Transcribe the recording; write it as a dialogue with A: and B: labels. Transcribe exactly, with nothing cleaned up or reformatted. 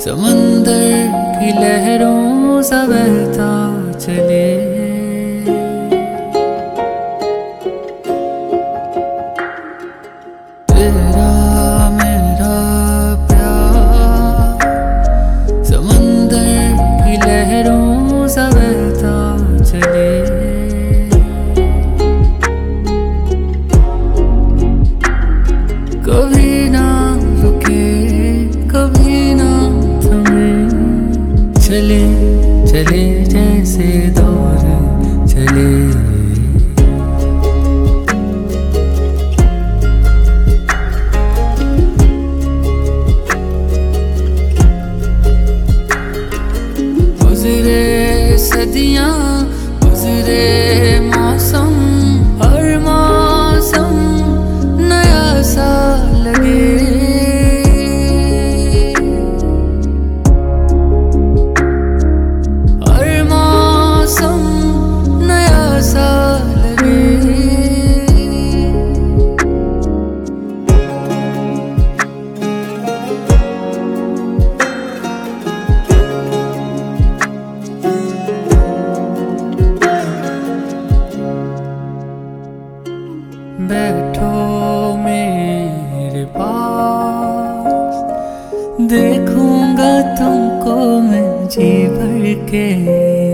A: समंदर की लहरों सा बहता चले। तेरा मेरा प्यार समंदर की लहरों सा बहता चले। कभी ना रुके कभी ना थमे, चले चले जैसे दौर चले। गुजरे सदियां गुजरे मौसम, हर मौसम नया सा लगे। हर मौसम नया सा लगे। बैठो मेरे पास, देखूंगा तुमको मैं जी भर के।